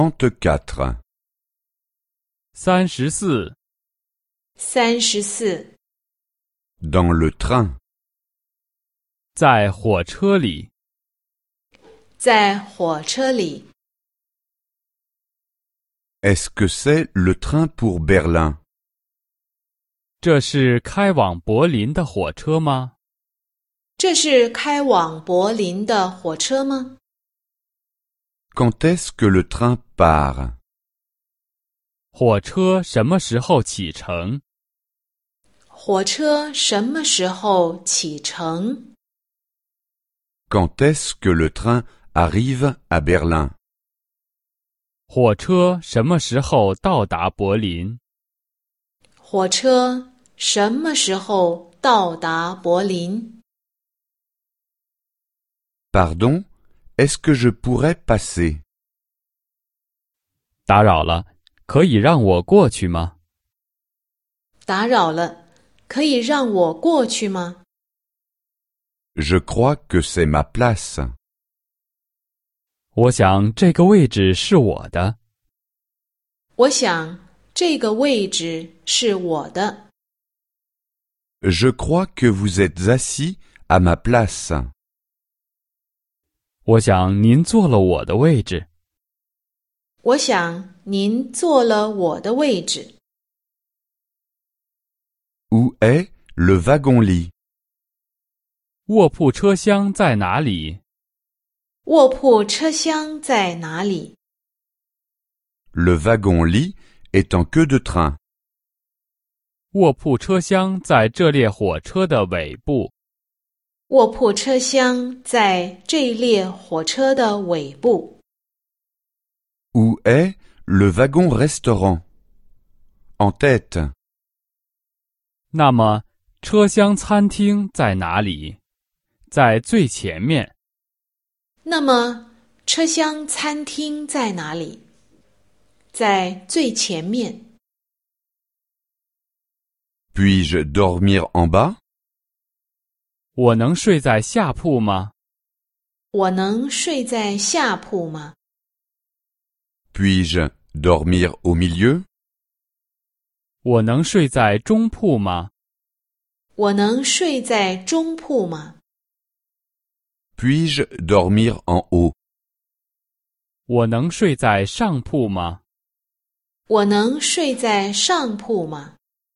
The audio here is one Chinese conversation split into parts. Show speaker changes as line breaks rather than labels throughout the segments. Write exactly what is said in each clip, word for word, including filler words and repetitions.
trente-quatre.
三十四。
三十四。
Dans le train.
在火车里。
在火车里。
Est-ce que c'est le train pour Berlin?
这是开往柏林的火车吗？
这是开往柏林的火车吗？
Quand est-ce que le train part?
火车什么时候启程？
火车什么时候启程？
Quand est-ce que le train arrive à Berlin?
火车什么时候到达柏林？
火车什么时候到达柏林？
Pardon, est-ce que je pourrais passer?
打扰了，可以让我过去吗？
打扰了，可以让我过去吗？
Je crois que c'est ma place.
我想这个位置是我的。
我想这个位置是我的。
Je crois que vous êtes assis à ma place.
我想您坐了我的位置。
我想您坐了我的位置。
Où est le wagon-lit?
卧铺车厢在哪里？
卧铺车厢在哪里？
Le wagon-lit est en queue de train.
卧铺车厢在这列火车的尾部。
卧铺车厢在这列火车的尾部。
Où est le wagon-restaurant? En tête.
那么，车厢餐厅在哪里？在最前面。
那么，车厢餐厅在哪里？在最前面。
Puis-je dormir en bas?
我能睡在下铺吗？
我能睡在下铺吗？
Puis-je dormir au milieu?
我能睡在中铺吗？
我能睡在中铺吗？
Puis-je dormir en haut?
我能睡在上铺吗？
我能睡在上铺吗？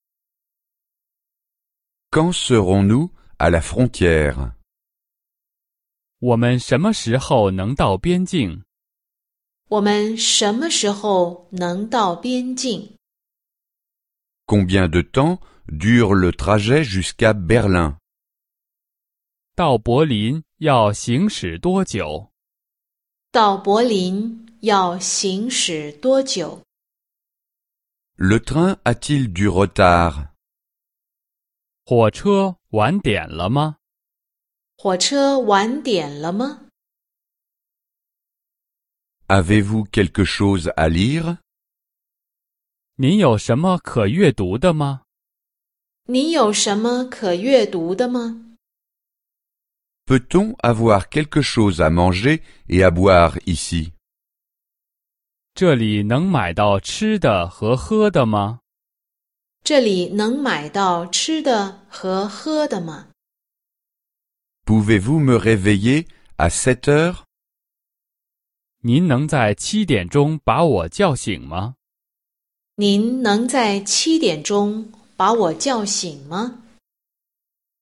Quand serons-nous à la frontière?
我们什么时候能到边境？
我们什么时候能到边境？
Combien de temps dure le trajet jusqu'à Berlin?
到柏林要行驶多久？
到柏林要行驶多久？
Le train a-t-il du retard?
火车晚点了吗？
火车晚点了吗？
Avez-vous quelque chose à lire?
您有什么可阅读的吗？
你有什么可阅读的吗？
Peut-on avoir quelque chose à manger et à boire ici?
这里能买到吃的和喝的吗？
这里能买到吃的和喝的吗？
Pouvez-vous me réveiller à sept heures?
您能在七点钟把我叫醒吗？
您能在七点钟把我叫醒吗？